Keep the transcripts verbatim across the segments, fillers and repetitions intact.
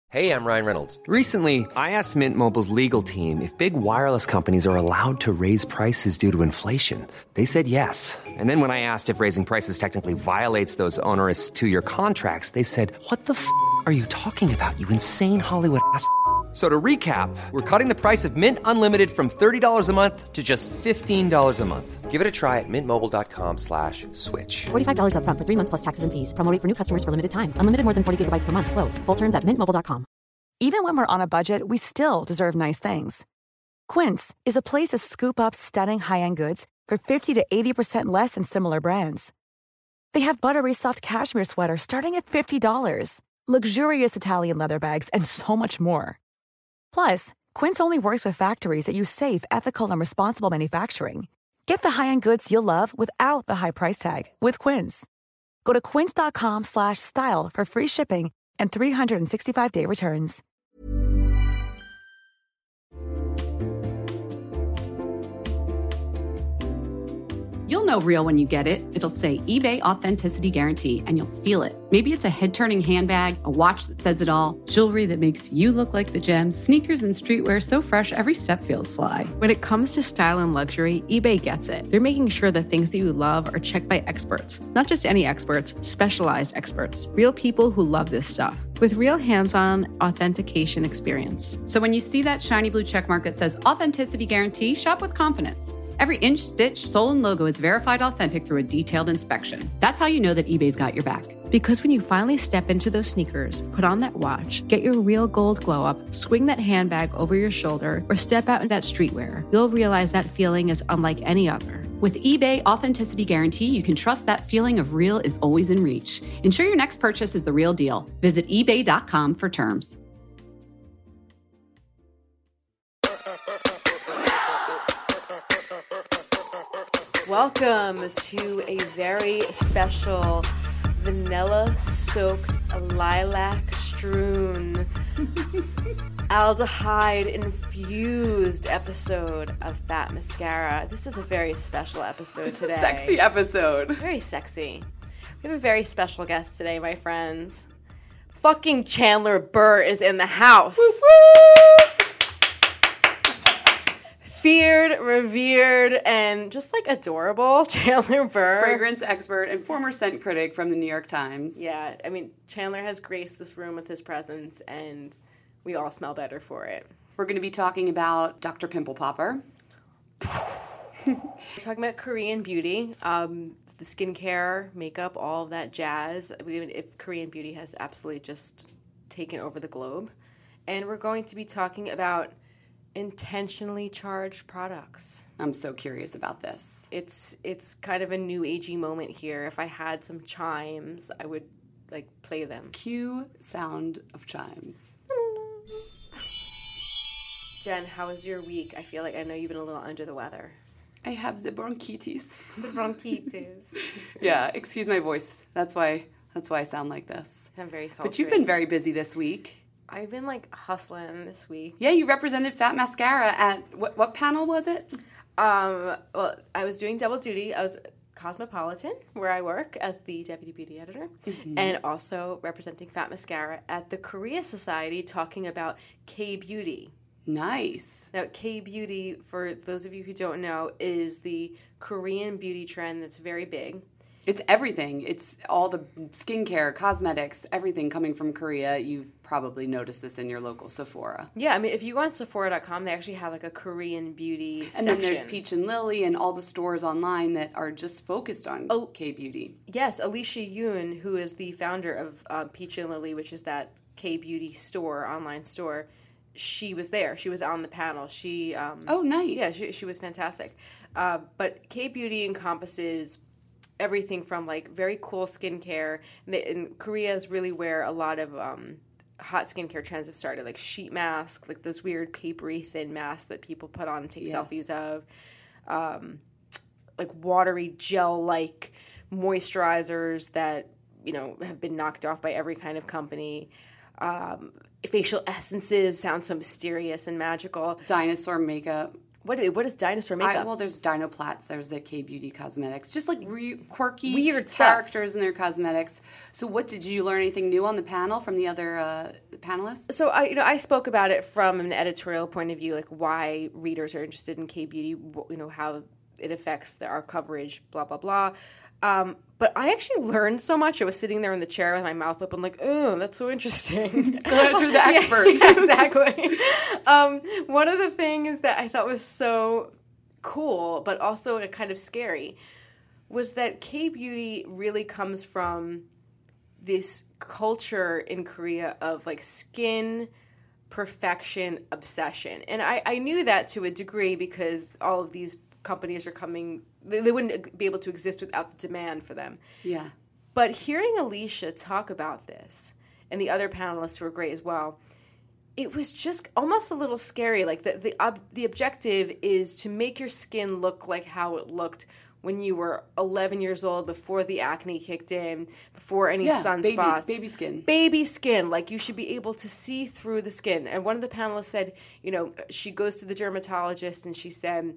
Hey, I'm Ryan Reynolds. Recently, I asked Mint Mobile's legal team if big wireless companies are allowed to raise prices due to inflation. They said yes. And then when I asked if raising prices technically violates those onerous two-year contracts, they said, what the f*** are you talking about, you insane Hollywood ass f- So to recap, we're cutting the price of Mint Unlimited from thirty dollars a month to just fifteen dollars a month. Give it a try at mintmobile.com slash switch. forty-five dollars up front for three months plus taxes and fees. Promo rate for new customers for limited time. Unlimited more than forty gigabytes per month. Slows full terms at mint mobile dot com. Even when we're on a budget, we still deserve nice things. Quince is a place to scoop up stunning high-end goods for fifty to eighty percent less than similar brands. They have buttery soft cashmere sweaters starting at fifty dollars, luxurious Italian leather bags, and so much more. Plus, Quince only works with factories that use safe, ethical, and responsible manufacturing. Get the high-end goods you'll love without the high price tag with Quince. Go to quince.com slash style for free shipping and three sixty-five day returns. You'll know real when you get it. It'll say eBay Authenticity Guarantee, and you'll feel it. Maybe it's a head-turning handbag, a watch that says it all, jewelry that makes you look like the gems, sneakers and streetwear so fresh every step feels fly. When it comes to style and luxury, eBay gets it. They're making sure the things that you love are checked by experts. Not just any experts, specialized experts. Real people who love this stuff. With real hands-on authentication experience. So when you see that shiny blue checkmark that says Authenticity Guarantee, shop with confidence. Every inch, stitch, sole, and logo is verified authentic through a detailed inspection. That's how you know that eBay's got your back. Because when you finally step into those sneakers, put on that watch, get your real gold glow up, swing that handbag over your shoulder, or step out in that streetwear, you'll realize that feeling is unlike any other. With eBay Authenticity Guarantee, you can trust that feeling of real is always in reach. Ensure your next purchase is the real deal. Visit ebay dot com for terms. Welcome to a very special vanilla-soaked, lilac-strewn, aldehyde-infused episode of Fat Mascara. This is a very special episode it's today. It's a sexy episode. Very sexy. We have a very special guest today, my friends. Fucking Chandler Burr is in the house. Woo-woo! Feared, revered, and just like adorable Chandler Burr. Fragrance expert and former scent critic from the New York Times. Yeah, I mean, Chandler has graced this room with his presence, and we all smell better for it. We're going to be talking about Doctor Pimple Popper. We're talking about Korean beauty, um, the skincare, makeup, all of that jazz. I mean, if Korean beauty has absolutely just taken over the globe. And we're going to be talking about intentionally charged products. I'm so curious about this. It's it's kind of a new agey moment here. If I had some chimes, I would like play them. Cue sound of chimes. Jen, how was your week? I feel like I know you've been a little under the weather. I have the bronchitis. The bronchitis. Yeah, excuse my voice. That's why that's why I sound like this. I'm very sultry. But you've been very busy this week. I've been, like, hustling this week. Yeah, you represented Fat Mascara at, what, what panel was it? Um, well, I was doing double duty. I was Cosmopolitan, where I work as the deputy beauty editor, mm-hmm. and also representing Fat Mascara at the Korea Society, talking about K-beauty. Nice. Now, K-beauty, for those of you who don't know, is the Korean beauty trend that's very big. It's everything. It's all the skincare, cosmetics, everything coming from Korea. You've probably noticed this in your local Sephora. Yeah, I mean, if you go on Sephora dot com, they actually have like a Korean beauty and section. And then there's Peach and Lily and all the stores online that are just focused on oh, K-beauty. Yes, Alicia Yoon, who is the founder of uh, Peach and Lily, which is that K-beauty store, online store, she was there. She was on the panel. She um, Oh, nice. Yeah, she, she was fantastic. Uh, but K-beauty encompasses everything from like very cool skincare. And, they, and Korea is really where a lot of um, hot skincare trends have started, like sheet masks, like those weird papery thin masks that people put on and take yes. selfies of, um, like watery gel-like moisturizers that, you know, have been knocked off by every kind of company. Um, facial essences sound so mysterious and magical. Dinosaur makeup. What what is dinosaur makeup? I, well, there's Dinoplats. There's the K-Beauty Cosmetics. Just like re- quirky Weird stuff. characters in their cosmetics. So what, did you learn anything new on the panel from the other uh, panelists? So I, you know, I spoke about it from an editorial point of view, like why readers are interested in K-beauty, you know, how it affects the, our coverage, blah blah blah. Um, but I actually learned so much. I was sitting there in the chair with my mouth open, like, oh, that's so interesting. Glad you're the expert. Yeah, yeah, exactly. um, one of the things that I thought was so cool, but also kind of scary, was that K-beauty really comes from this culture in Korea of like skin perfection obsession. And I, I knew that to a degree because all of these companies are coming, they, they wouldn't be able to exist without the demand for them. Yeah. But hearing Alicia talk about this, and the other panelists who were great as well, it was just almost a little scary. Like the the, ob- the objective is to make your skin look like how it looked when you were eleven years old, before the acne kicked in, before any Yeah, sunspots. baby- baby skin. Baby skin. Like, you should be able to see through the skin. And one of the panelists said, you know, she goes to the dermatologist and she said,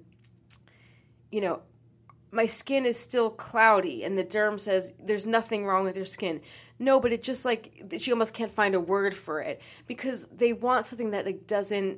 you know, my skin is still cloudy. And the derm says, there's nothing wrong with your skin. No, but it just, like, she almost can't find a word for it. Because they want something that, like, doesn't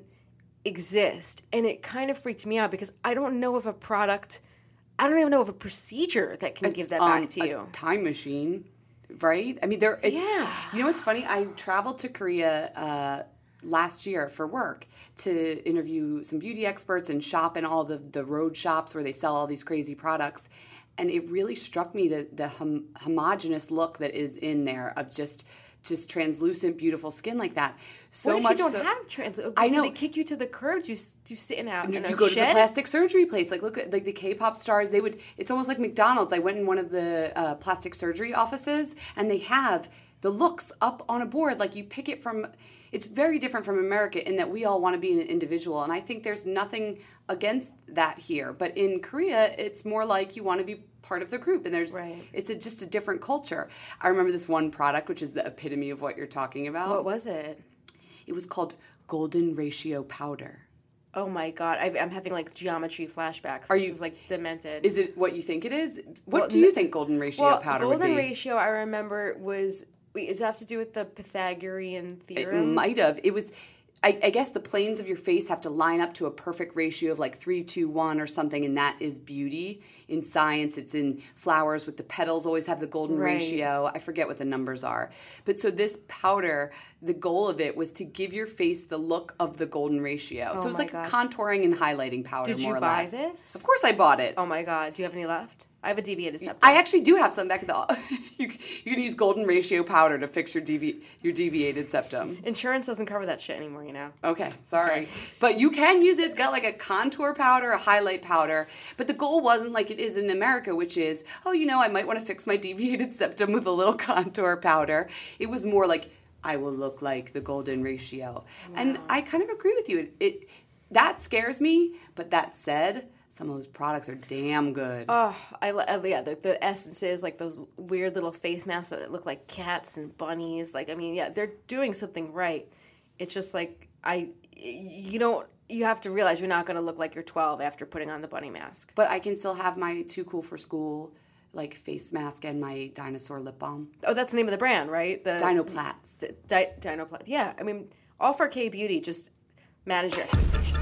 exist. And it kind of freaked me out because I don't know of a product... I don't even know of a procedure that can It's, give that um, back to a you. time machine, right? I mean, there. It's, Yeah. You know what's funny? I traveled to Korea uh, last year for work to interview some beauty experts and shop in all the, the road shops where they sell all these crazy products. And it really struck me that the hom- homogenous look that is in there of just just translucent, beautiful skin like that. So what if much you don't so, have trans? I Do know. they kick you to the curb? Do you, do you sit in a, You, in a you go to shed? the plastic surgery place. Like, look at like the K-pop stars. They would. It's almost like McDonald's. I went in one of the uh, plastic surgery offices, and they have the looks up on a board. Like, you pick it from. It's very different from America in that we all want to be an individual, and I think there's nothing against that here. But in Korea, it's more like you want to be part of the group, and there's Right. it's a, just a different culture. I remember this one product, which is the epitome of what you're talking about. What was it? It was called Golden Ratio Powder. Oh my god, I, I'm having like geometry flashbacks. Are this you- is like demented. Is it what you think it is? What Well, do you n- think Golden Ratio well, Powder golden would be? ratio, I remember was. Wait, does that have to do with the Pythagorean It theorem? might have. It was. I, I guess the planes of your face have to line up to a perfect ratio of like three, two, one, or something, and that is beauty. In science, it's in flowers with the petals always have the golden Right. ratio. I forget what the numbers are, but so this powder, the goal of it was to give your face the look of the golden ratio. so it was my like God. a contouring and highlighting powder. Did you more or buy less. this? Of course, I bought it. Oh my god, do you have any left? I have a deviated septum. I actually do have some back at the. you, you can use golden ratio powder to fix your devi- your deviated septum. Insurance doesn't cover that shit anymore, you know. Okay, sorry. But you can use it. It's got like a contour powder, a highlight powder. But the goal wasn't like it is in America, which is, oh, you know, I might want to fix my deviated septum with a little contour powder. It was more like, I will look like the golden ratio. Wow. And I kind of agree with you. It, it that scares me, but that said, some of those products are damn good. Oh, I, li- I yeah, the, the essences, like those weird little face masks that look like cats and bunnies. Like, I mean, yeah, they're doing something right. It's just like, I, you don't, you have to realize you're not going to look like you're twelve after putting on the bunny mask. But I can still have my Too Cool for School like face mask and my dinosaur lip balm. Oh, that's the name of the brand, right? The Dinoplats. D- Di- Dinoplats. Yeah, I mean, all for K-beauty, just manage your expectations.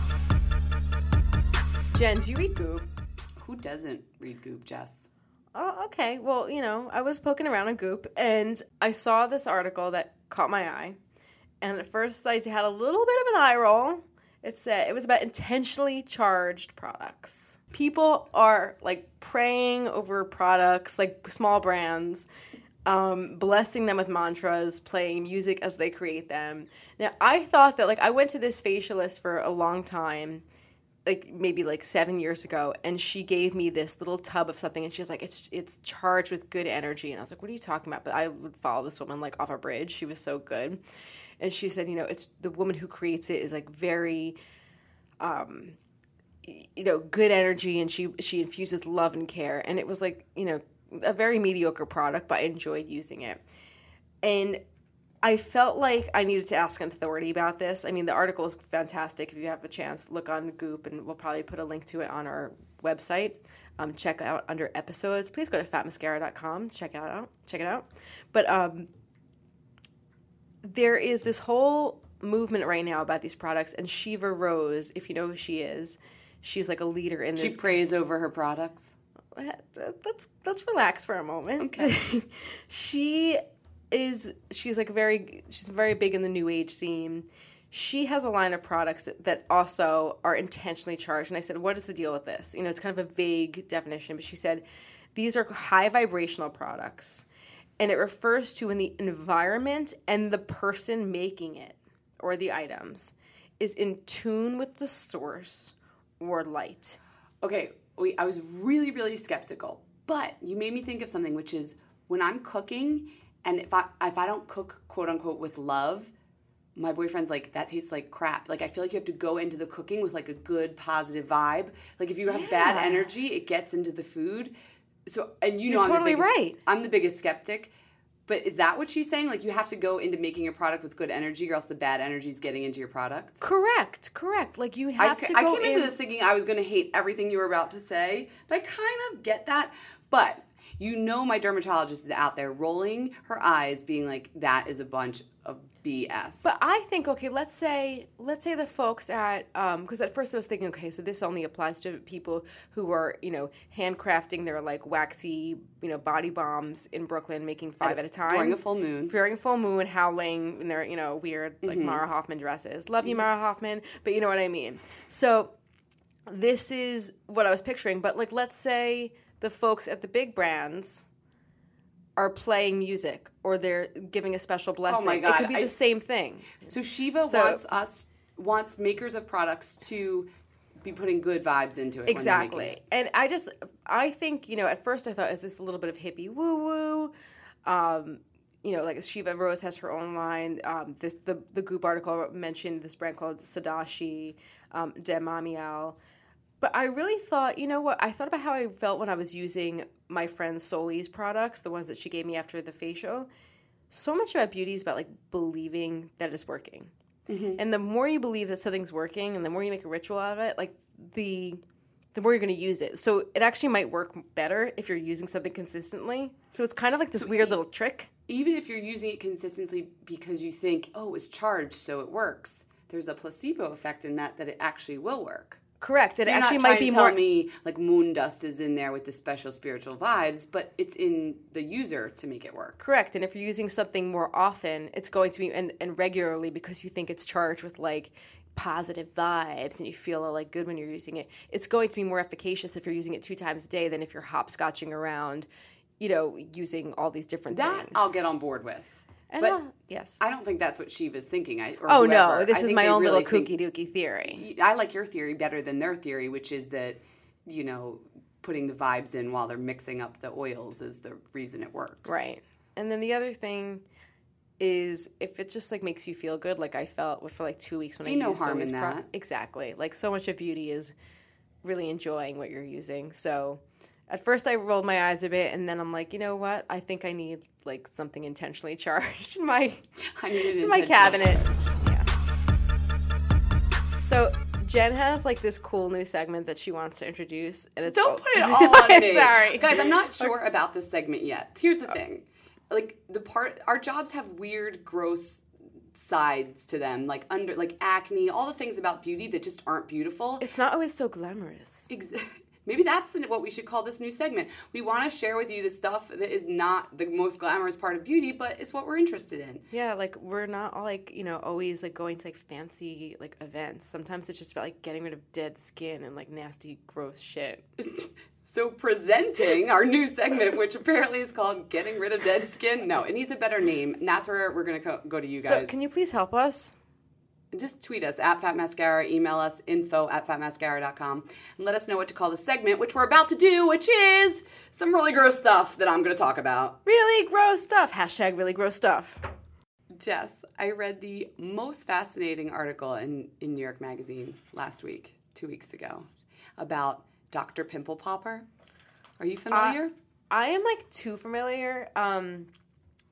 Jen, do you read Goop? Who doesn't read Goop, Jess? Oh, okay. Well, you know, I was poking around on Goop, and I saw this article that caught my eye. And at first, I had a little bit of an eye roll. It said it was about intentionally charged products. People are like praying over products, like small brands, um, blessing them with mantras, playing music as they create them. Now, I thought that, like, I went to this facialist for a long time, like maybe like seven years ago, and she gave me this little tub of something, and she was like, it's it's charged with good energy. And I was like, what are you talking about? But I would follow this woman like off a bridge. She was so good. And she said, you know, it's the woman who creates it is like very, um, you know, good energy, and she she infuses love and care. And it was like, you know, a very mediocre product, but I enjoyed using it. And I felt like I needed to ask an authority about this. I mean, the article is fantastic. If you have a chance, look on Goop, and we'll probably put a link to it on our website. Um, check out under episodes. Please go to fat mascara dot com. Check it out. Check it out. But um, there is this whole movement right now about these products, and Shiva Rose, if you know who she is, she's like a leader in this. She prays over her products. Let's let's relax for a moment. Okay. she is she's like very she's very big in the new age scene. She has a line of products that, that also are intentionally charged. And I said, what is the deal with this? You know, it's kind of a vague definition, but she said these are high vibrational products, and it refers to when the environment and the person making it or the items is in tune with the source or light. Okay, we, I was really, really skeptical, but you made me think of something, which is when I'm cooking, and if I if I don't cook, quote unquote, with love, my boyfriend's like, that tastes like crap. Like, I feel like you have to go into the cooking with, like, a good, positive vibe. Like, if you have yeah. bad energy, it gets into the food. So, and you know, You're I'm totally the biggest, right. I'm the biggest skeptic. But is that what she's saying? Like, you have to go into making a product with good energy, or else the bad energy is getting into your product? Correct, correct. Like, you have I, to I go came in... into this thinking I was going to hate everything you were about to say, but I kind of get that. But you know my dermatologist is out there rolling her eyes, being like, that is a bunch of B S. But I think, okay, let's say let's say the folks at, um, because at first I was thinking, okay, so this only applies to people who are, you know, handcrafting their, like, waxy, you know, body bombs in Brooklyn, making five at, at a time. During a full moon. During a full moon, howling in their, you know, weird, like, mm-hmm. Mara Hoffman dresses. Love you, Mara Hoffman, but you know what I mean. So this is what I was picturing. But, like, let's say the folks at the big brands are playing music, or they're giving a special blessing. Oh my God. It could be I, the same thing. So Shiva so, wants us, wants makers of products to be putting good vibes into it. Exactly. When it. And I just, I think, you know, at first I thought, is this a little bit of hippie woo-woo? Um, you know, like Shiva Rose has her own line. Um, this the, the Goop article mentioned this brand called Sadashi, um, De Mamiel. But I really thought, you know what, I thought about how I felt when I was using my friend Soli's products, the ones that she gave me after the facial. So much about beauty is about, like, believing that it's working. Mm-hmm. And the more you believe that something's working and the more you make a ritual out of it, like, the the more you're going to use it. So it actually might work better if you're using something consistently. So it's kind of like this so weird e- little trick. Even if you're using it consistently because you think, oh, it's charged, so it works, there's a placebo effect in that, that it actually will work. Correct. It You're actually not might trying be to more. Tell me like moon dust is in there with the special spiritual vibes, but it's in the user to make it work. Correct. And if you're using something more often, it's going to be and, and regularly because you think it's charged with, like, positive vibes and you feel, like, good when you're using it. It's going to be more efficacious if you're using it two times a day than if you're hopscotching around, you know, using all thing different that things. I'll get on board with. And but uh, yes. I don't think that's what Shiva's thinking. I, or oh, whoever. no. This I is my own really little kooky dookie theory. I like your theory better than their theory, which is that, you know, putting the vibes in while they're mixing up the oils is the reason it works. Right. And then the other thing is if it just, like, makes you feel good, like I felt for, like, two weeks when Ain't I used no harm Soli's in pro- that. Exactly. Like, so much of beauty is really enjoying what you're using. So at first I rolled my eyes a bit, and then I'm like, you know what? I think I need, like, something intentionally charged in my, I need it in my cabinet. Yeah. So Jen has, like, this cool new segment that she wants to introduce, and it's Don't oh, put it all on me. Sorry. Guys, I'm not sure about this segment yet. Here's the thing. Like, the part our jobs have weird, gross sides to them, like under like acne, all the things about beauty that just aren't beautiful. It's not always so glamorous. Exactly. Maybe that's what we should call this new segment. We want to share with you the stuff that is not the most glamorous part of beauty, but it's what we're interested in. Yeah, like, we're not, like, you know, always, like, going to, like, fancy, like, events. Sometimes it's just about, like, getting rid of dead skin and, like, nasty, gross shit. So presenting our new segment, which apparently is called Getting Rid of Dead Skin. No, it needs a better name, and that's where we're going to co- go to you guys. So can you please help us? Just tweet us at Fat Mascara, email us info at fat mascara dot com, and let us know what to call the segment, which we're about to do, which is some really gross stuff that I'm going to talk about. Really gross stuff. Hashtag really gross stuff. Jess, I read the most fascinating article in, in New York Magazine last week, two weeks ago, about Doctor Pimple Popper. Are you familiar? Uh, I am, like, too familiar. Um,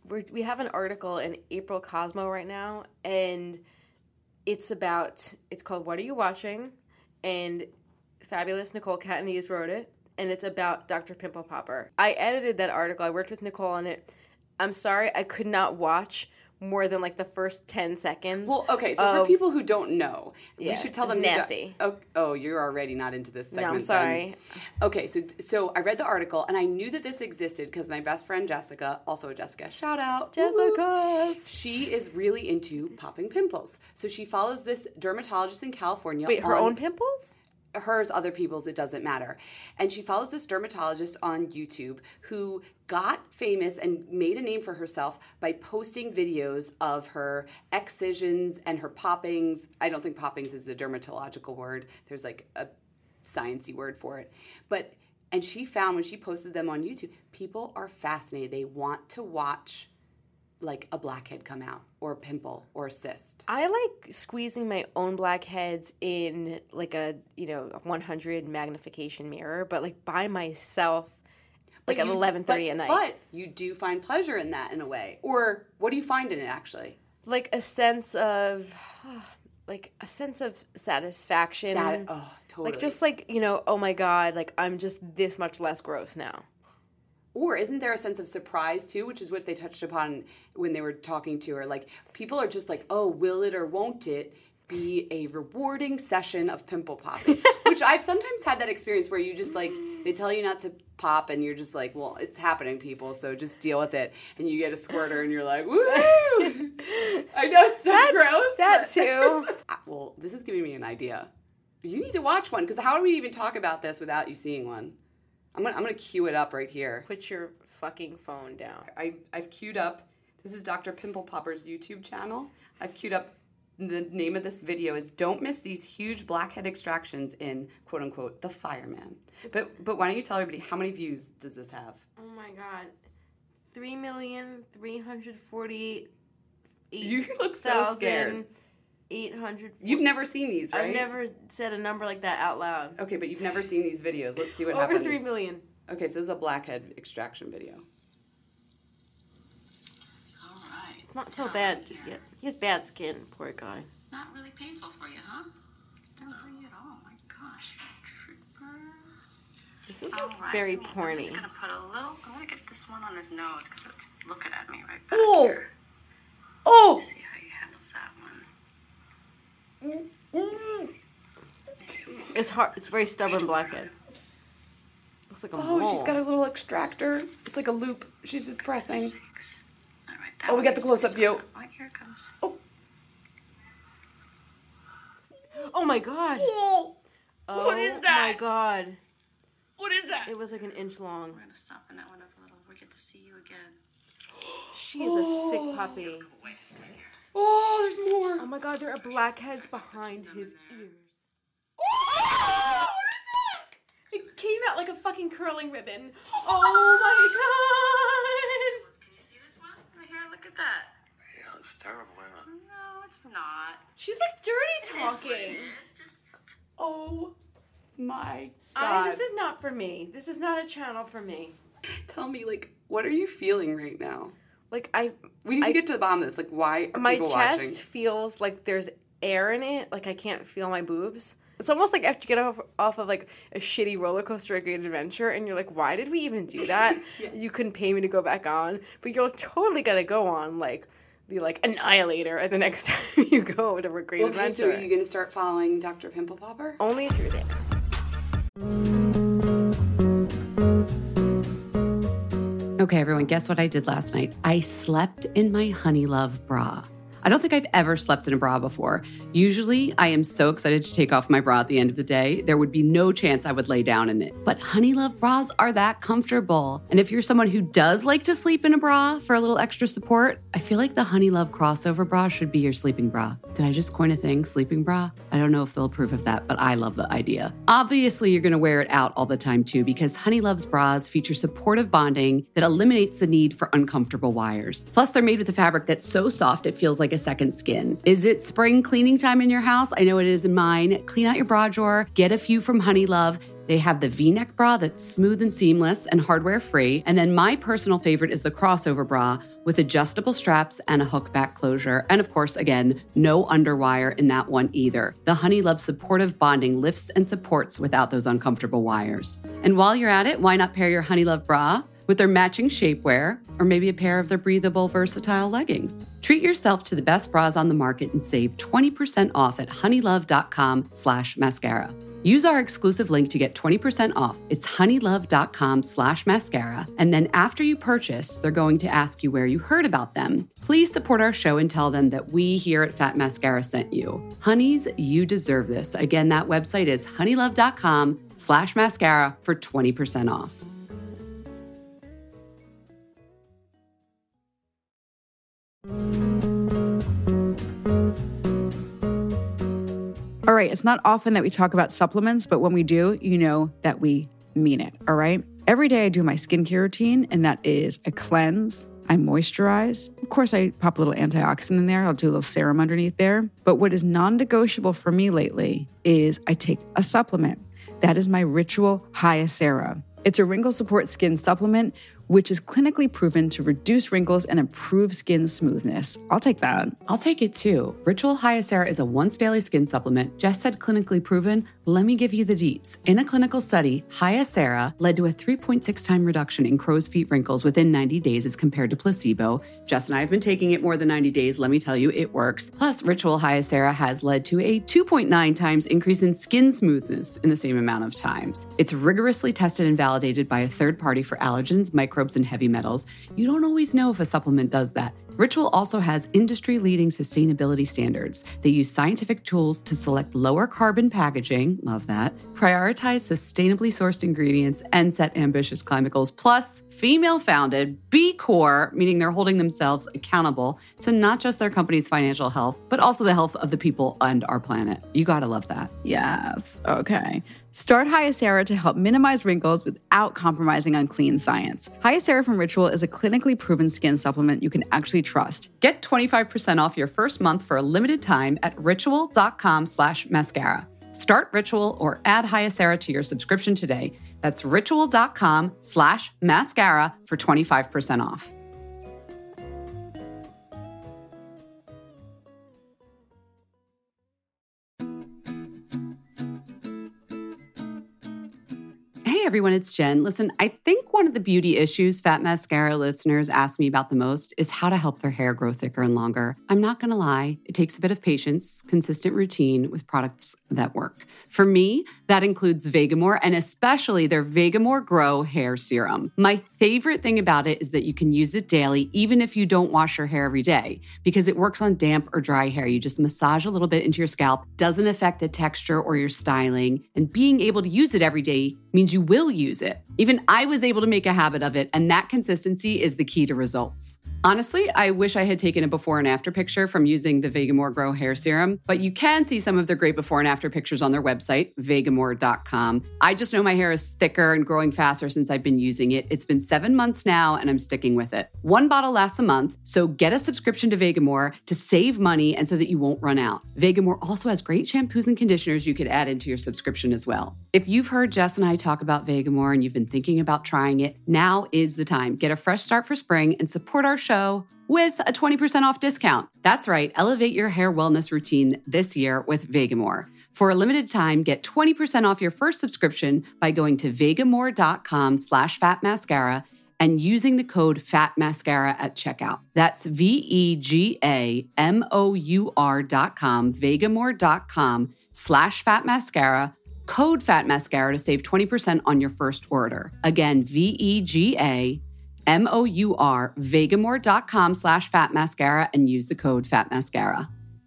we're, we have an article in April Cosmo right now, and it's about, it's called What Are You Watching? And fabulous Nicole Catanese wrote it, and it's about Doctor Pimple Popper. I edited that article. I worked with Nicole on it. I'm sorry, I could not watch more than like the first ten seconds. Well, okay, so of, for people who don't know, yeah, we should tell it's them. nasty. Oh, oh, you're already not into this segment. No, I'm sorry. Then. Okay, so so I read the article and I knew that this existed because my best friend Jessica, also a Jessica, shout out, Jessica. She is really into popping pimples. So she follows this dermatologist in California. Wait, her on, own pimples? Hers, other people's, it doesn't matter. And she follows this dermatologist on YouTube who got famous and made a name for herself by posting videos of her excisions and her poppings. I don't think poppings is the dermatological word. There's like a sciencey word for it. But, and she found when she posted them on YouTube, people are fascinated. They want to watch like a blackhead come out or a pimple or a cyst. I like squeezing my own blackheads in like a, you know, one hundred magnification mirror, but like by myself, like But at you- eleven thirty but- at night. But you do find pleasure in that in a way. Or what do you find in it actually? Like a sense of, like a sense of satisfaction. Sat- oh, totally. Like just like, you know, oh my God, like I'm just this much less gross now. Or isn't there a sense of surprise too, which is what they touched upon when they were talking to her? Like people are just like, oh, will it or won't it be a rewarding session of pimple popping? Which I've sometimes had that experience where you just like, they tell you not to pop and you're just like, well, it's happening, people, so just deal with it. And you get a squirter and you're like, woo! I know it's so That- gross. that but- too. Well, this is giving me an idea. You need to watch one, because how do we even talk about this without you seeing one? I'm gonna I'm gonna cue it up right here. Put your fucking phone down. I, I've queued up, this is Doctor Pimple Popper's YouTube channel. I've queued up, the name of this video is Don't Miss These Huge Blackhead Extractions in, quote unquote, The Fireman. But but why don't you tell everybody, how many views does this have? Oh my God. Three million three hundred forty-eight. You look so scared. Eight hundred. You've never seen these, right? I've never said a number like that out loud. Okay, but you've never seen these videos. Let's see what Over happens. three million. Okay, so this is a blackhead extraction video. All right. It's not so Now, bad right just here. yet. He has bad skin, poor guy. Not really painful for you, huh? Not really at all. My gosh, you trooper. This is All right. very I'm porny. just gonna put a little. I want to get this one on his nose because it's looking at me right back Oh! here. Oh! See how he handles that one. It's hard. It's very stubborn blackhead. Looks like a Oh, mole. she's got a little extractor. It's like a loop. She's just pressing. Six. All right. That Oh, we got one the is close-up just view. gonna- Right, here it comes. Oh. Oh my God. Whoa! Oh What is that? my God. What is that? It was like an inch long. We're gonna soften that one up a little. We get to see you again. She is a sick puppy. Wait, it's right here. Oh, there's more. Oh my God, there are blackheads behind his ears. Oh! It came out like a fucking curling ribbon. Oh my God. Can you see this one? Right here, look at that. Yeah, it's terrible, isn't it? No, it's not. She's like dirty talking. It's just Oh my I, God. this is not for me. This is not a channel for me. Tell me, like, what are you feeling right now? Like I, We need I- to get to the bottom of this. Like, why are my people chest watching? feels like there's air in it. Like I can't feel my boobs. It's almost like after you get off off of like a shitty roller coaster at Great Adventure, and you're like, why did we even do that? Yeah. You couldn't pay me to go back on, but you're totally gonna go on like the like Annihilator at the next time you go to a Great Okay, Adventure. so are you going to start following Doctor Pimple Popper? Only if you're there. Okay, everyone, guess what I did last night? I slept in my Honey Love bra. I don't think I've ever slept in a bra before. Usually, I am so excited to take off my bra at the end of the day, there would be no chance I would lay down in it. But Honey Love bras are that comfortable. And if you're someone who does like to sleep in a bra for a little extra support, I feel like the Honey Love crossover bra should be your sleeping bra. Did I just coin a thing, sleeping bra? I don't know if they'll approve of that, but I love the idea. Obviously, you're gonna wear it out all the time too, because Honey Love's bras feature supportive bonding that eliminates the need for uncomfortable wires. Plus, they're made with a fabric that's so soft it feels like a a second skin. Is it spring cleaning time in your house? I know it is in mine. Clean out your bra drawer. Get a few from Honey Love. They have the V-neck bra that's smooth and seamless and hardware-free. And then my personal favorite is the crossover bra with adjustable straps and a hook back closure. And of course, again, no underwire in that one either. The Honey Love supportive bonding lifts and supports without those uncomfortable wires. And while you're at it, why not pair your Honey Love bra with their matching shapewear or maybe a pair of their breathable, versatile leggings? Treat yourself to the best bras on the market and save twenty percent off at honeylove.com slash mascara. Use our exclusive link to get twenty percent off. It's honeylove.com slash mascara. And then after you purchase, they're going to ask you where you heard about them. Please support our show and tell them that we here at Fat Mascara sent you. Honeys, you deserve this. Again, that website is honeylove.com slash mascara for twenty percent off. All right, it's not often that we talk about supplements, but when we do, you know that we mean it, all right? Every day I do my skincare routine, and that is I cleanse, I moisturize. Of course, I pop a little antioxidant in there. I'll do a little serum underneath there. But what is non-negotiable for me lately is I take a supplement. That is my Ritual Hyacera. It's a wrinkle support skin supplement, which is clinically proven to reduce wrinkles and improve skin smoothness. I'll take that. I'll take it too. Ritual Hyacera is a once daily skin supplement. Jess said clinically proven. Let me give you the deets. In a clinical study, Hyacera led to a three point six time reduction in crow's feet wrinkles within ninety days as compared to placebo. Jess and I have been taking it more than ninety days. Let me tell you, it works. Plus, Ritual Hyacera has led to a two point nine times increase in skin smoothness in the same amount of times. It's rigorously tested and validated by a third party for allergens, microbes, and heavy metals. You don't always know if a supplement does that. Ritual also has industry-leading sustainability standards. They use scientific tools to select lower carbon packaging, love that, prioritize sustainably sourced ingredients, and set ambitious climate goals. Plus, female-founded, B Corp, meaning they're holding themselves accountable to not just their company's financial health, but also the health of the people and our planet. You gotta love that. Yes, okay. Start Hyacera to help minimize wrinkles without compromising on clean science. Hyacera from Ritual is a clinically proven skin supplement you can actually trust. Get twenty-five percent off your first month for a limited time at ritual.com slash mascara. Start Ritual or add Hyacera to your subscription today. That's ritual.com slash mascara for twenty-five percent off. Hey everyone, it's Jen. Listen, I think one of the beauty issues Fat Mascara listeners ask me about the most is how to help their hair grow thicker and longer. I'm not going to lie, it takes a bit of patience, consistent routine with products that work. For me, that includes Vegamour and especially their Vegamour Grow Hair Serum. My favorite thing about it is that you can use it daily even if you don't wash your hair every day because it works on damp or dry hair. You just massage a little bit into your scalp, doesn't affect the texture or your styling, and being able to use it every day means you will use it. Even I was able to make a habit of it, and that consistency is the key to results. Honestly, I wish I had taken a before and after picture from using the Vegamour Grow Hair Serum, but you can see some of their great before and after pictures on their website, vegamour dot com. I just know my hair is thicker and growing faster since I've been using it. It's been seven months now, and I'm sticking with it. One bottle lasts a month, so get a subscription to Vegamour to save money and so that you won't run out. Vegamour also has great shampoos and conditioners you could add into your subscription as well. If you've heard Jess and I talk about Vegamour and you've been thinking about trying it, now is the time. Get a fresh start for spring and support our show with a twenty percent off discount. That's right, elevate your hair wellness routine this year with Vegamour. For a limited time, get twenty percent off your first subscription by going to vegamour.com slash fatmascara and using the code FATMASCARA at checkout. That's V-E-G-A-M-O-U-R dot com, vegamour.com slash fatmascara, code FATMASCARA to save twenty percent on your first order. Again, V-E-G-A M-O-U-R, vegamour.com slash fatmascara and use the code FATMASCARA.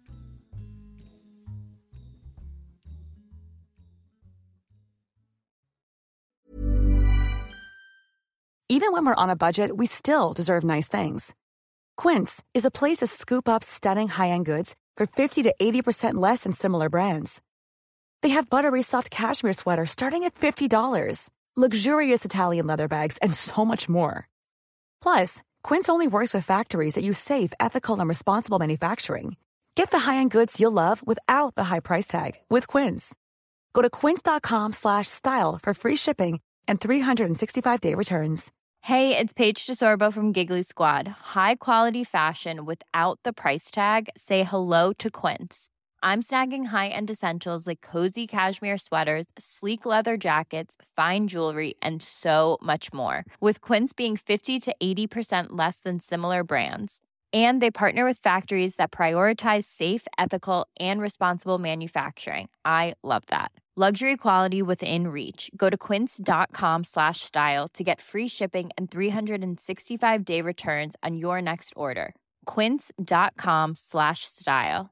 Even when we're on a budget, we still deserve nice things. Quince is a place to scoop up stunning high-end goods for fifty to eighty percent less than similar brands. They have buttery soft cashmere sweaters starting at fifty dollars, luxurious Italian leather bags, and so much more. Plus, Quince only works with factories that use safe, ethical, and responsible manufacturing. Get the high-end goods you'll love without the high price tag with Quince. Go to quince.com slash style for free shipping and three sixty-five day returns. Hey, it's Paige DeSorbo from Giggly Squad. High quality fashion without the price tag. Say hello to Quince. I'm snagging high-end essentials like cozy cashmere sweaters, sleek leather jackets, fine jewelry, and so much more. With Quince being fifty to eighty percent less than similar brands. And they partner with factories that prioritize safe, ethical, and responsible manufacturing. I love that. Luxury quality within reach. Go to quince.com slash style to get free shipping and three sixty-five day returns on your next order. Quince.com slash style.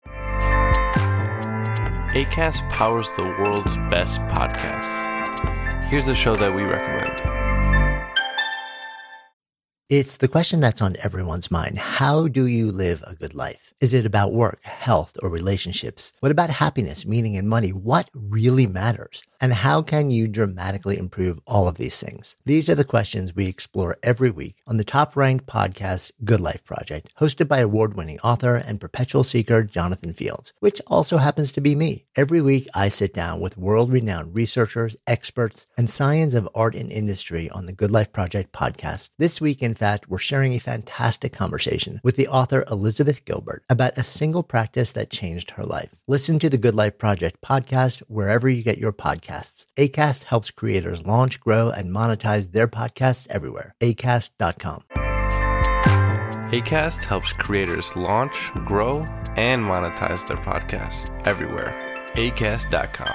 Acast powers the world's best podcasts. Here's a show that we recommend. It's the question that's on everyone's mind. How do you live a good life? Is it about work, health, or relationships? What about happiness, meaning, and money? What really matters? And how can you dramatically improve all of these things? These are the questions we explore every week on the top-ranked podcast, Good Life Project, hosted by award-winning author and perpetual seeker Jonathan Fields, which also happens to be me. Every week, I sit down with world-renowned researchers, experts, and science of art and industry on the Good Life Project podcast. This week, in fact, we're sharing a fantastic conversation with the author Elizabeth Gilbert about a single practice that changed her life. Listen to the Good Life Project podcast wherever you get your podcasts. Acast helps creators launch, grow, and monetize their podcasts everywhere. acast dot com. Acast helps creators launch, grow, and monetize their podcasts everywhere. acast dot com.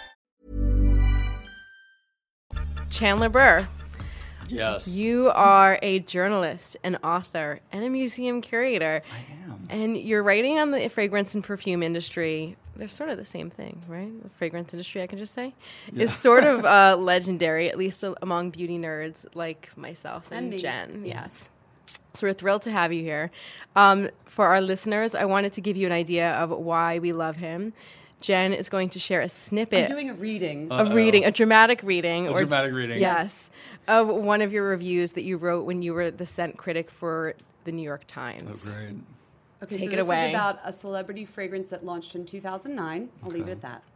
Chandler Burr. Yes. You are a journalist, an author, and a museum curator. I am. And you're writing on the fragrance and perfume industry. They're sort of the same thing, right? The fragrance industry, I can just say, Yeah. is sort of uh, legendary, at least among beauty nerds like myself and, And me. Jen. Yes. So we're thrilled to have you here. Um, for our listeners, I wanted to give you an idea of why we love him. Jen is going to share a snippet. I'm doing a reading. A reading, a dramatic reading. A or, dramatic reading. Yes. Of one of your reviews that you wrote when you were the scent critic for the New York Times. Oh, great. Okay, Take so it this away. was about a celebrity fragrance that launched in two thousand nine. I'll leave it at that.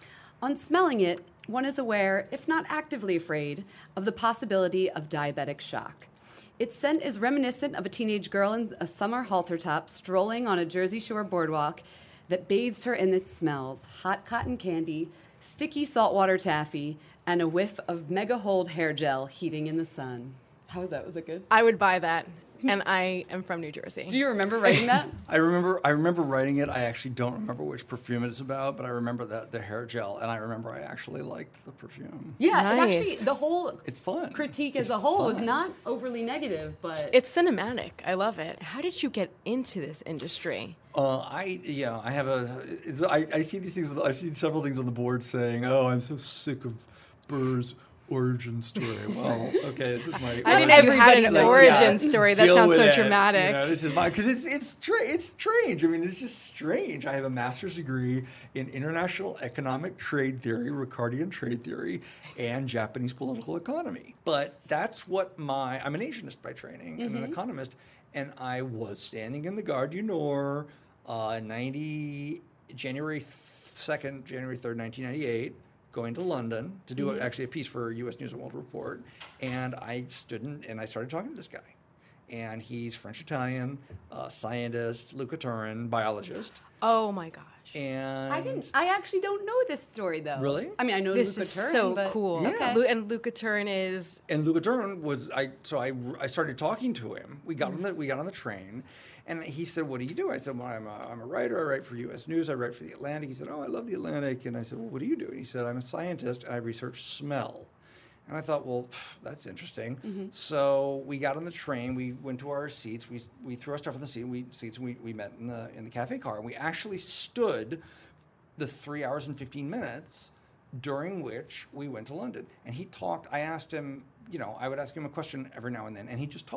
On smelling it, one is aware, if not actively afraid, of the possibility of diabetic shock. Its scent is reminiscent of a teenage girl in a summer halter top strolling on a Jersey Shore boardwalk that bathes her in its smells: hot cotton candy, sticky saltwater taffy, and a whiff of Mega Hold hair gel heating in the sun. How was that? Was it good? I would buy that, and I am from New Jersey. Do you remember writing that? I remember I remember writing it. I actually don't remember which perfume it's about, but I remember that the hair gel, and I remember I actually liked the perfume. Yeah, Nice. and actually, the whole It's fun. critique It's as a whole was fun. not overly negative, but It's cinematic. I love it. How did you get into this industry? Uh, I yeah, I have a. It's, I, I see these things. I see several things on the board saying, "Oh, I'm so sick of Burr's origin story." Well, okay, this is my. I didn't know you had an Like, origin yeah, story. That deal sounds with so it. dramatic. You know, this is my because it's it's tra- it's strange. I mean, it's just strange. I have a master's degree in international economic trade theory, Ricardian trade theory, and Japanese political economy. But that's what my. I'm an Asianist by training. I'm an economist, and I was standing in the Gare du Nord, uh, ninety January second, January third, nineteen ninety-eight. Going to London to do actually a piece for U S News and World Report, and I stood in, and I started talking to this guy, and he's French-Italian, uh, scientist, Luca Turin, biologist, Oh my gosh. and I didn't. I actually don't know this story though. Really? I mean, I know This Luca is Turin, so but cool. Yeah. Lu- and Luca Turin is and Luca Turin was I. So I, I started talking to him. We got on the we got on the train, and he said, "What do you do?" I said, "Well, I'm a, I'm a writer. I write for U S News. I write for the Atlantic." He said, "Oh, I love the Atlantic." And I said, "Well, what do you do?" And he said, "I'm a scientist and I research smell." And I thought, well, pff, that's interesting. Mm-hmm. So we got on the train. We went to our seats. We we threw our stuff in the seat. We seats. And we we met in the in the cafe car. And we actually stood the three hours and fifteen minutes during which we went to London. And he talked. I asked him. You know, I would ask him a question every now and then, and he just talked.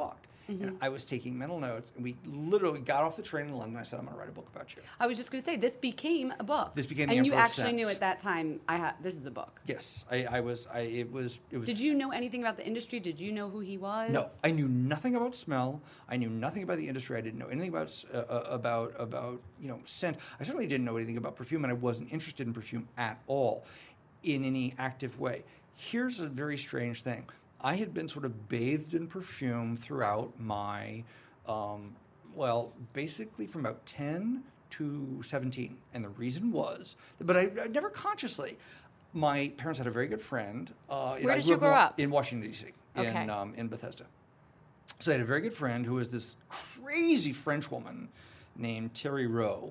Mm-hmm. And I was taking mental notes, and we literally got off the train in London. I said, I'm going to write a book about you. I was just going to say, this became a book. This became The And you Emperor's actually Scent. knew at that time, I had this is a book. Yes, I, I was. I it was. It was. Did you know anything about the industry? Did you know who he was? No, I knew nothing about smell. I knew nothing about the industry. I didn't know anything about uh, uh, about about you know scent. I certainly didn't know anything about perfume, and I wasn't interested in perfume at all, in any active way. Here's a very strange thing. I had been sort of bathed in perfume throughout my, um, well, basically from about ten to seventeen, and the reason was, but I, I never consciously. My parents had a very good friend. Uh, Where I did grew you grow in, up? In Washington, D C, Okay. in, um, in Bethesda. So I had a very good friend who was this crazy French woman named Terry Rowe,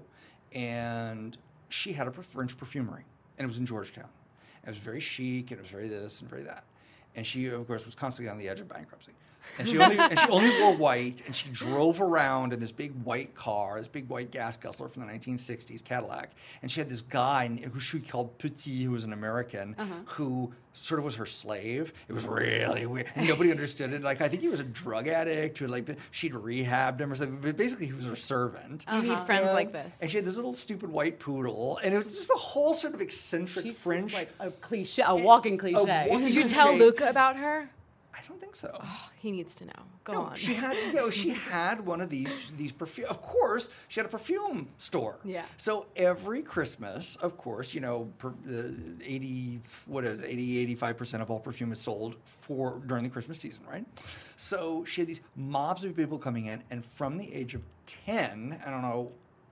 and she had a French perfumery, and it was in Georgetown. And it was very chic, and it was very this and very that. And she, of course, was constantly on the edge of bankruptcy. And she only and she only wore white, and she drove around in this big white car, this big white gas guzzler from the nineteen sixties Cadillac. And she had this guy who she called Petit, who was an American, Uh-huh. who sort of was her slave. It was really weird. And nobody understood it. Like, I think he was a drug addict who, like, she'd rehabbed him or something. But basically, he was her servant. You need friends And- like this. And she had this little stupid white poodle, and it was just a whole sort of eccentric She's French. just like a cliche, a walking cliche. walking Did you cliche. tell Luca about her? I don't think so. Oh, he needs to know. Go no, on. she had, you know, she had one of these these perfume. Of course, she had a perfume store. Yeah. So every Christmas, of course, you know, per, uh, eighty what is it, eighty, eighty-five percent of all perfume is sold for during the Christmas season, right? So she had these mobs of people coming in, and from the age of ten, I don't know.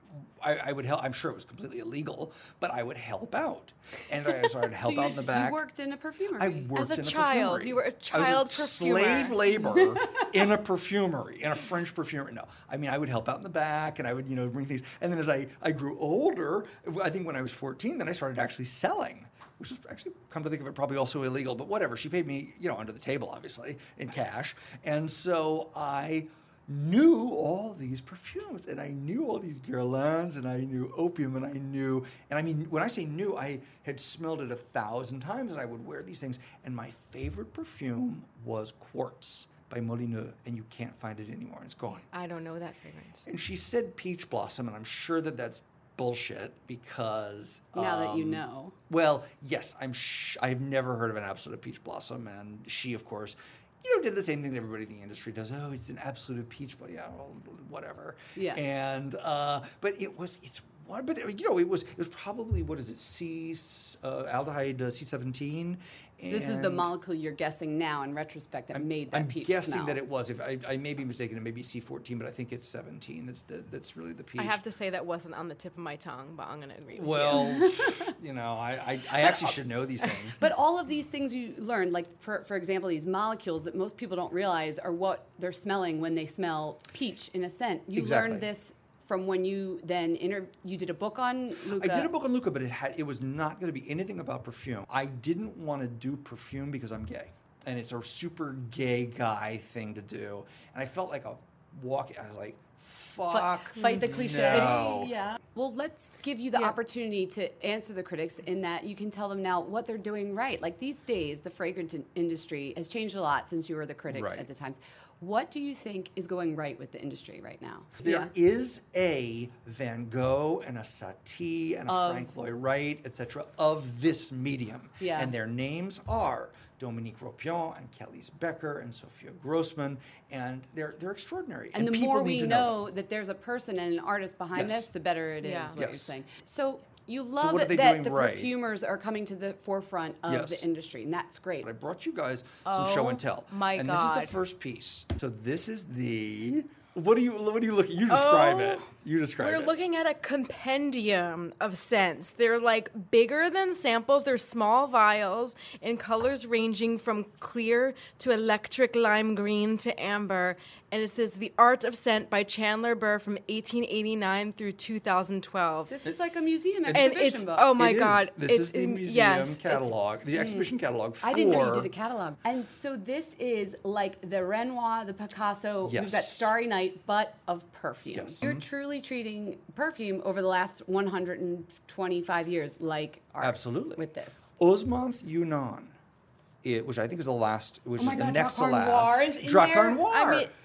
I, I would help. I'm sure it was completely illegal, but I would help out, and I started to help So out you, in the back. You worked in a perfumery. I worked As a in a child, perfumery. you were a I was child perfumer. slave labor in a perfumery, in a French perfumery. No, I mean, I would help out in the back, and I would, you know, bring things. And then as I, I grew older, I think when I was fourteen, then I started actually selling, which was actually, come to think of it, probably also illegal. But whatever, she paid me, you know, under the table, obviously, in cash. And so I knew all these perfumes, and I knew all these Guerlains, and I knew opium, and I knew, and I mean, when I say knew, I had smelled it a thousand times, and I would wear these things, and my favorite perfume was Quartz by Molineux, and you can't find it anymore. It's gone. I don't know that fragrance. And she said peach blossom, and I'm sure that that's bullshit because Now that you um, know. Well, yes, I'm. Sh- I've never heard of an absolute peach blossom, and she, of course, you know, did the same thing that everybody in the industry does. Oh, it's an absolute peach, but yeah, well, whatever. Yeah. And uh, but it was it's one, but you know, it was it was probably what is it C uh, aldehyde uh, C seventeen. This is the molecule you're guessing now in retrospect that I'm, made that I'm peach guessing smell. that it was. If I, I may be mistaken, it may be C fourteen, but I think it's seventeen. That's the that's really the peach. I have to say that wasn't on the tip of my tongue, but I'm going to agree with Well, you. you know, I, I, I actually should know these things. But all of these things you learned, like for, for example, these molecules that most people don't realize are what they're smelling when they smell peach in a scent. You Exactly. learned this from when you then inter- you did a book on Luca. I did a book on Luca, but it had it was not going to be anything about perfume. I didn't want to do perfume because I'm gay, and it's a super gay guy thing to do. And I felt like a walk. I was like, fuck, Fight the cliche. no. Yeah. Well, let's give you the Yeah. opportunity to answer the critics in that you can tell them now what they're doing right. Like these days, the fragrance in- industry has changed a lot since you were the critic Right. at the Times. What do you think is going right with the industry right now? There is a Van Gogh and a Satie and a Of- Frank Lloyd Wright, et cetera, of this medium. Yeah. And their names are Dominique Ropion and Kelly's Becker and Sophia Grossman, and they're they're extraordinary. And, the people more need we to know, them. that there's a person and an artist behind Yes. this, the better it is, Yeah. what you're Yes. saying. So you love what are it they that doing the right? perfumers are coming to the forefront of Yes. the industry, and that's great. But I brought you guys some show Oh, and tell. my and God. this is the first piece. So this is the what do you what do you look at? You describe Oh, it. You describe We're it. looking at a compendium of scents. They're like bigger than samples. They're small vials in colors ranging from clear to electric lime green to amber. And it says The Art of Scent by Chandler Burr from eighteen eighty-nine through two thousand twelve. This is like a museum and exhibition it's book. oh my It is. god, This it's is the in- museum yes, it's- catalog, the exhibition catalog for I didn't know you did a catalog. And so this is like the Renoir, the Picasso, we've got Yes. Starry Night, but of perfume. Yes. You're Mhm. truly treating perfume over the last one hundred twenty-five years like art. Absolutely. With this. Osmonth Yunnan, it, which I think is the last, which Oh my is the God, next to Dracar Noir last. is in Dracar there? Noir. I mean,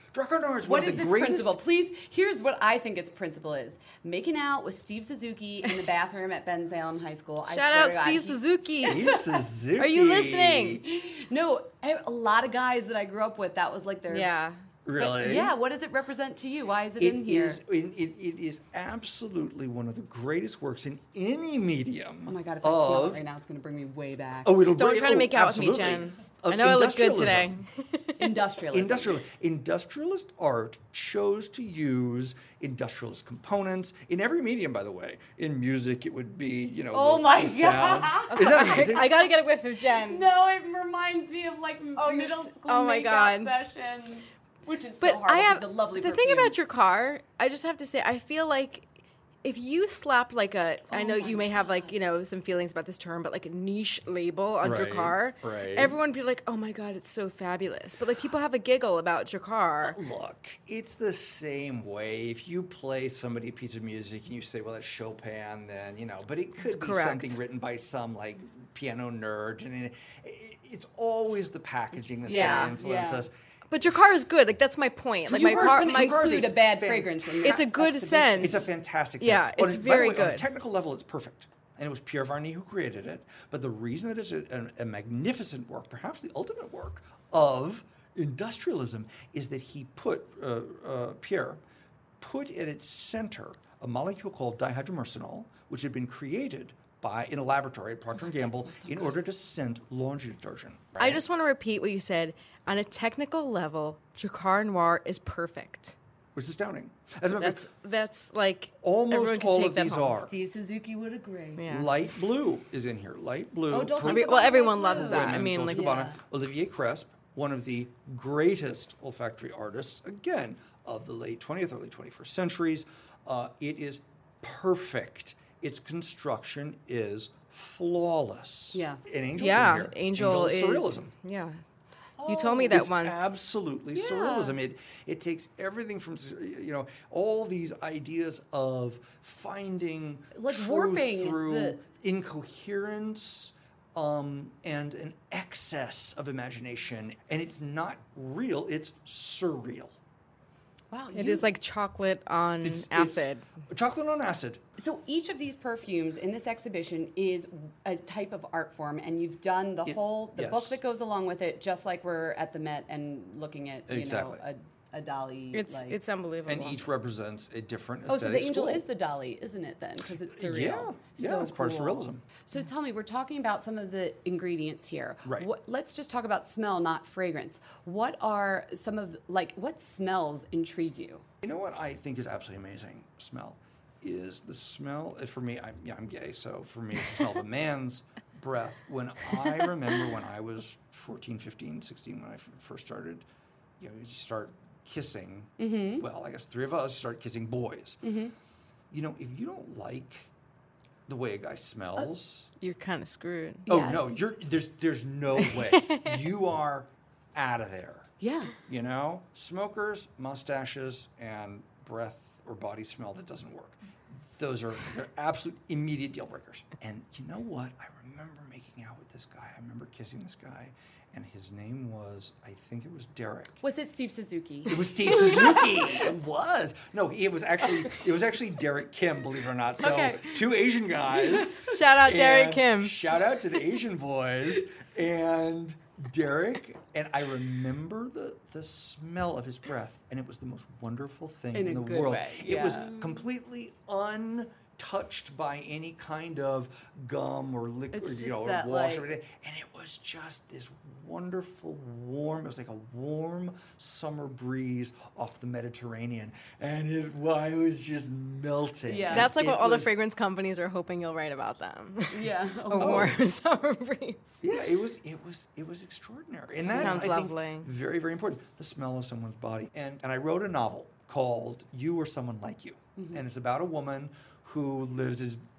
Drakkar Noir is What one is of the its greatest. principle? Please, here's what I think its principle is. Making out with Steve Suzuki in the bathroom at Ben Salem High School. I Shout swear out to God, Steve he- Suzuki. Steve Suzuki. Are you listening? No, I- a lot of guys that I grew up with, that was like their... Yeah. But Really? yeah, what does it represent to you? Why is it, It in here? is, it, it, it is absolutely one of the greatest works in any medium. Oh my God, if I smell it of right now, it's going to bring me way back. Oh, it'll Don't bring, try to oh, make out with me, absolutely. Jen. Of I know I look good today. industrialism. Industrialism. Industrial, industrialist art chose to use industrialist components in every medium, by the way. In music, it would be, you know, Oh the- my the sound. God. Is that amazing? I, I gotta get a whiff of Jen. No, it reminds me of like Oh, you're middle s- school oh my makeout God. sessions, which is But so hard. I have it's a lovely the perfume. thing about your car. I just have to say, I feel like if you slapped like a, I Oh know you may have like you know some feelings about this term, but like a niche label on your Right, car, right. everyone would be like, oh my God, it's so fabulous. But like people have a giggle about your car. Look, it's the same way. If you play somebody a piece of music and you say, well, that's Chopin, then, you know, but it could be Correct. something written by some, like, piano nerd. And it, it, it's always the packaging that's Yeah, going to influence yeah. us. But your car is good. Like that's my point. Like You my were car, gonna my car is include a bad fragrance in your It's a good exhibition. scent. It's a fantastic sense. Yeah, Oh, it's and by the very way, On a good. technical level, it's perfect. And it was Pierre Varny who created it. But the reason that it's a, a, a magnificent work, perhaps the ultimate work of industrialism, is that he put, uh, uh, Pierre, put at its center a molecule called dihydromercenol, which had been created by in a laboratory at Procter and Gamble in order to scent laundry detergent. I right? just want to repeat what you said. On a technical level, Drakkar Noir is perfect. Which is astounding. As a matter of That's fact, that's like almost everyone can all take of that these home. are. Steve Suzuki would agree. Yeah. Light blue is in here. Light blue. Oh, don't from think Well, about everyone it. loves that. I women, mean, Dolce like Gabbana. Yeah. Olivier Cresp, one of the greatest olfactory artists, again, of the late twentieth, early twenty-first centuries. Uh, it is perfect. Its construction is flawless. Yeah. And Angel's yeah, in here. Angel, is surrealism. Yeah. You told me that It's once. absolutely Yeah. surrealism. It it takes everything from you know all these ideas of finding Like truth warping through the- incoherence um, and an excess of imagination, and it's not real. It's surreal. Wow. It you- is like chocolate on It's, it's acid. chocolate on acid. So each of these perfumes in this exhibition is a type of art form, and you've done the It- whole the yes. book that goes along with it, just like we're at the Met and looking at you Exactly. know a, a Dali. It's like, it's unbelievable. And each represents a different oh, so aesthetic the angel school. is the Dali, isn't it? Then because it's surreal. Yeah, yeah, So it's part of cool. surrealism. So tell me, we're talking about some of the ingredients here. Right. What, let's just talk about smell, not fragrance. What are some of like what smells intrigue you? You know what I think is absolutely amazing smell is the smell, uh, for me, I'm, yeah, I'm gay, so for me, it's the smell of a man's breath. When I remember when I was fourteen, fifteen, sixteen, when I f- first started, you know, you start kissing, Mm-hmm. well, I guess three of us start kissing boys. Mm-hmm. You know, if you don't like the way a guy smells, You're kind of screwed. oh Yes. no, you're there's there's no way. You are out of there. Yeah. You know, smokers, mustaches, and breath or body smell that doesn't work. Those are they're absolute immediate deal breakers. And you know what? I remember making out with this guy. I remember kissing this guy, and his name was, I think it was Derek. Was it Steve Suzuki? It was Steve Suzuki. It was. No, it was actually it was actually Derek Kim, believe it or not. So Okay. two Asian guys. Shout out Derek And Kim. Shout out to the Asian boys and Derek. And I remember the, the smell of his breath, and it was the most wonderful thing In in, a the good world. way, It was yeah. completely untouched by any kind of gum or liquid, It's you know, just or that, wash like- or anything. And it was just this wonderful, warm. It was like a warm summer breeze off the Mediterranean, and it, well, it was just melting. Yeah. That's like It what all the was- fragrance companies are hoping you'll write about them. Yeah. A warm summer breeze. Yeah, it was it was it was extraordinary, and that's Sounds I think lovely. very very important. The smell of someone's body, and and I wrote a novel called "You or Someone Like You," Mm-hmm. and it's about a woman who lives as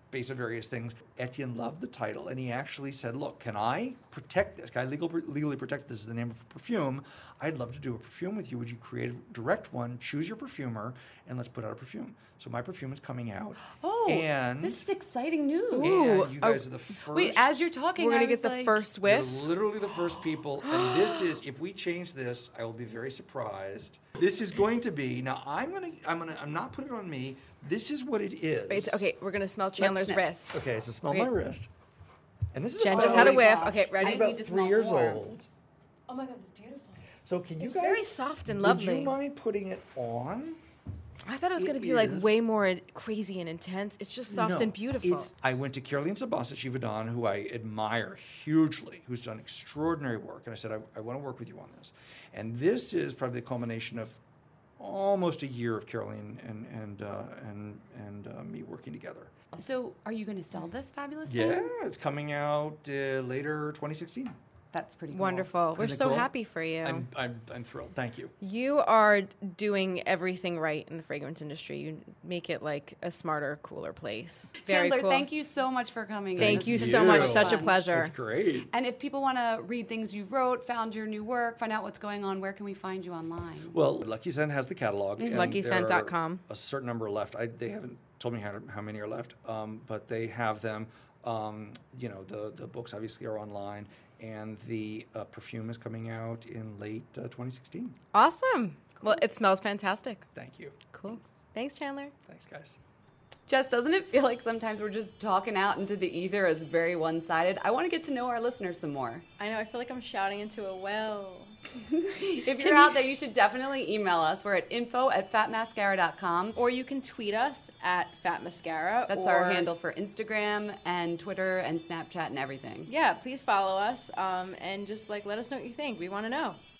based on various things. Etienne loved the title, and he actually said, look, can I protect this? Can I legal, legally protect this? Is the name of a perfume. I'd love to do a perfume with you. Would you create a direct one, choose your perfumer, and let's put out a perfume? So my perfume is coming out. Oh, and this is exciting news. And you guys are the first. Wait, as you're talking, we're going I to get the like, first whiff. You're literally the first people, and this is, if we change this, I will be very surprised. This is going to be, now I'm going to, I'm going to, I'm not putting it on me. This is what it is. Wait, okay, we're going to smell Chandler's sniff. wrist. Okay, so smell Okay. my wrist. And this is Jen about, just had a my whiff. gosh. Okay, ready? This is I about need to three smell years more. old. Oh my God, that's beautiful. So can you It's guys? very soft and Would lovely. you mind putting it on? I thought it was It going to be like is- way more crazy and intense. It's just soft No, and beautiful. it's- I went to Caroline Sabas at Givaudan, who I admire hugely, who's done extraordinary work. And I said, I, I want to work with you on this. And this is probably the culmination of almost a year of Caroline and and uh, and and uh, me working together. So, are you going to sell this fabulous Yeah, thing? it's coming out uh, later twenty sixteen. That's pretty cool. Wonderful. We're Isn't it so cool? happy for you. I'm, I'm I'm thrilled. Thank you. You are doing everything right in the fragrance industry. You make it like a smarter, cooler place. Very Chandler, cool. thank you so much for coming. Thank This you has so been much. so Such a fun. pleasure. That's great. And if people want to read things you wrote, found your new work, find out what's going on, where can we find you online? Well, Lucky Scent has the catalog. and lucky scent dot there com. are a certain number left. I, they haven't told me how, how many are left, um, but they have them. Um, you know, the, the books obviously are online, and the uh, perfume is coming out in late uh, twenty sixteen. Awesome. Well, it smells fantastic. Thank you. Cool. Thanks, Chandler. Thanks, guys. Jess, doesn't it feel like sometimes we're just talking out into the ether as very one-sided? I want to get to know our listeners some more. I know. I feel like I'm shouting into a well. If you're out there, you should definitely email us. We're at info at fat mascara dot com. Or you can tweet us at Fat Mascara. That's or, our handle for Instagram and Twitter and Snapchat and everything. Yeah, please follow us um, and just like let us know what you think. We want to know.